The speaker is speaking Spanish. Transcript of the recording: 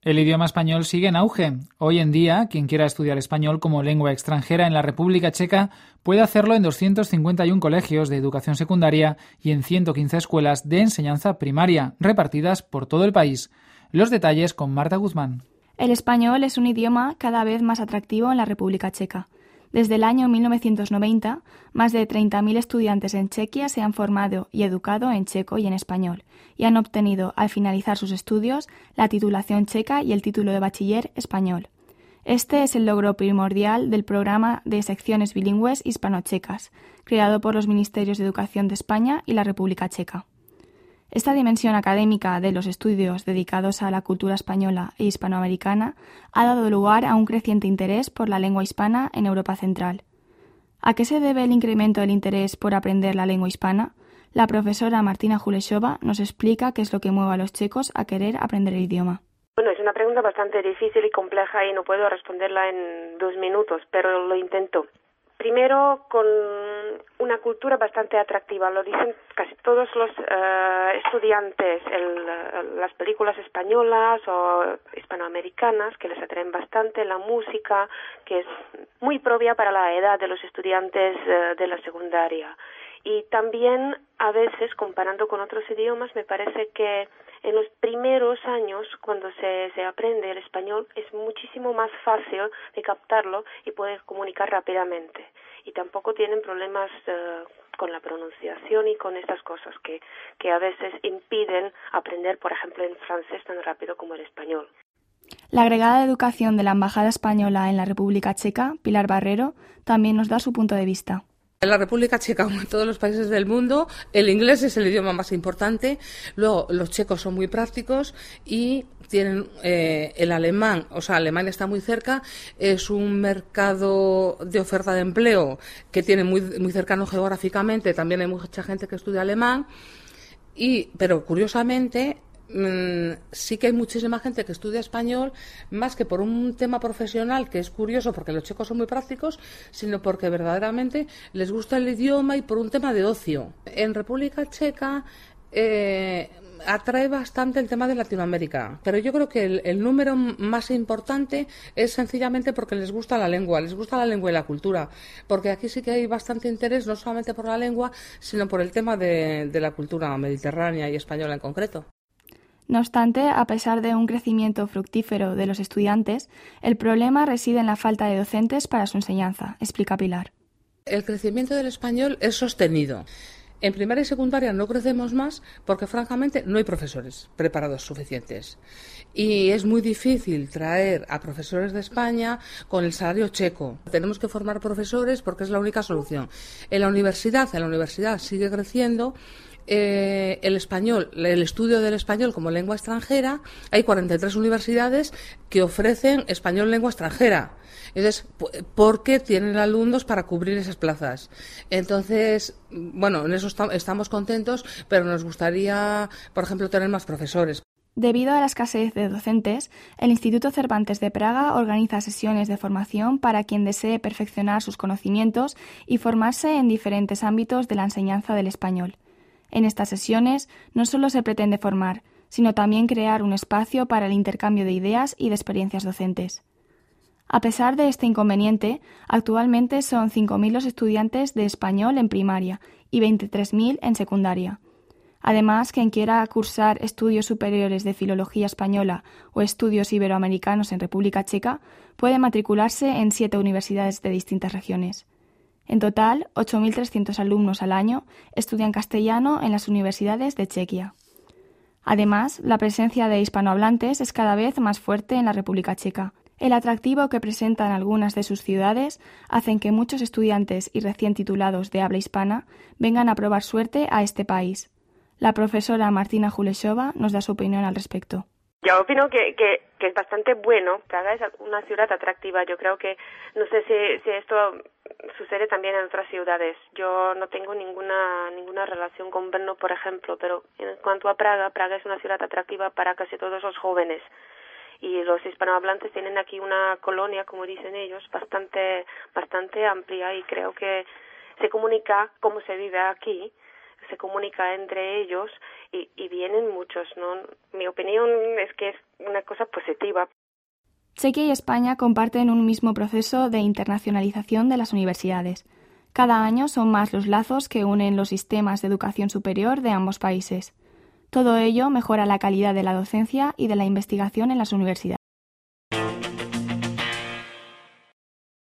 El idioma español sigue en auge. Hoy en día, quien quiera estudiar español como lengua extranjera en la República Checa puede hacerlo en 251 colegios de educación secundaria y en 115 escuelas de enseñanza primaria, repartidas por todo el país. Los detalles con Marta Guzmán. El español es un idioma cada vez más atractivo en la República Checa. Desde el año 1990, más de 30.000 estudiantes en Chequia se han formado y educado en checo y en español, y han obtenido, al finalizar sus estudios, la titulación checa y el título de bachiller español. Este es el logro primordial del programa de secciones bilingües hispano-checas, creado por los Ministerios de Educación de España y la República Checa. Esta dimensión académica de los estudios dedicados a la cultura española e hispanoamericana ha dado lugar a un creciente interés por la lengua hispana en Europa Central. ¿A qué se debe el incremento del interés por aprender la lengua hispana? La profesora Martina Julešová nos explica qué es lo que mueve a los checos a querer aprender el idioma. Bueno, es una pregunta bastante difícil y compleja y no puedo responderla en 2 minutos, pero lo intento. Primero, con una cultura bastante atractiva, lo dicen casi todos los estudiantes, las películas españolas o hispanoamericanas que les atraen bastante, la música, que es muy propia para la edad de los estudiantes de la secundaria. Y también, a veces, comparando con otros idiomas, me parece que en los primeros años, cuando se aprende el español, es muchísimo más fácil de captarlo y poder comunicar rápidamente. Y tampoco tienen problemas con la pronunciación y con estas cosas que a veces impiden aprender, por ejemplo, en francés tan rápido como el español. La agregada de educación de la Embajada Española en la República Checa, Pilar Barrero, también nos da su punto de vista. En la República Checa, como en todos los países del mundo, el inglés es el idioma más importante. Luego, los checos son muy prácticos y tienen el alemán. O sea, Alemania está muy cerca. Es un mercado de oferta de empleo que tiene muy cercano geográficamente. También hay mucha gente que estudia alemán. Pero curiosamente, sí que hay muchísima gente que estudia español, más que por un tema profesional, que es curioso porque los checos son muy prácticos, sino porque verdaderamente les gusta el idioma y por un tema de ocio. En República Checa atrae bastante el tema de Latinoamérica, pero yo creo que el número más importante es sencillamente porque les gusta la lengua y la cultura, porque aquí sí que hay bastante interés no solamente por la lengua, sino por el tema de la cultura mediterránea y española en concreto. No obstante, a pesar de un crecimiento fructífero de los estudiantes, el problema reside en la falta de docentes para su enseñanza, explica Pilar. El crecimiento del español es sostenido. En primaria y secundaria no crecemos más porque, francamente, no hay profesores preparados suficientes. Y es muy difícil traer a profesores de España con el salario checo. Tenemos que formar profesores porque es la única solución. En la universidad sigue creciendo. El español, el estudio del español como lengua extranjera, hay 43 universidades que ofrecen español lengua extranjera. Entonces, ¿por qué tienen alumnos para cubrir esas plazas? Entonces, bueno, en eso estamos contentos, pero nos gustaría, por ejemplo, tener más profesores. Debido a la escasez de docentes, el Instituto Cervantes de Praga organiza sesiones de formación para quien desee perfeccionar sus conocimientos y formarse en diferentes ámbitos de la enseñanza del español. En estas sesiones no solo se pretende formar, sino también crear un espacio para el intercambio de ideas y de experiencias docentes. A pesar de este inconveniente, actualmente son 5.000 los estudiantes de español en primaria y 23.000 en secundaria. Además, quien quiera cursar estudios superiores de filología española o estudios iberoamericanos en República Checa puede matricularse en 7 universidades de distintas regiones. En total, 8.300 alumnos al año estudian castellano en las universidades de Chequia. Además, la presencia de hispanohablantes es cada vez más fuerte en la República Checa. El atractivo que presentan algunas de sus ciudades hacen que muchos estudiantes y recién titulados de habla hispana vengan a probar suerte a este país. La profesora Martina Julešová nos da su opinión al respecto. Yo opino que es bastante bueno. Praga es una ciudad atractiva. Yo creo que, no sé si esto sucede también en otras ciudades. Yo no tengo ninguna relación con Brno, por ejemplo, pero en cuanto a Praga es una ciudad atractiva para casi todos los jóvenes. Y los hispanohablantes tienen aquí una colonia, como dicen ellos, bastante amplia, y creo que se comunica cómo se vive aquí se comunica entre ellos y vienen muchos, ¿no? Mi opinión es que es una cosa positiva. Chequia y España comparten un mismo proceso de internacionalización de las universidades. Cada año son más los lazos que unen los sistemas de educación superior de ambos países. Todo ello mejora la calidad de la docencia y de la investigación en las universidades.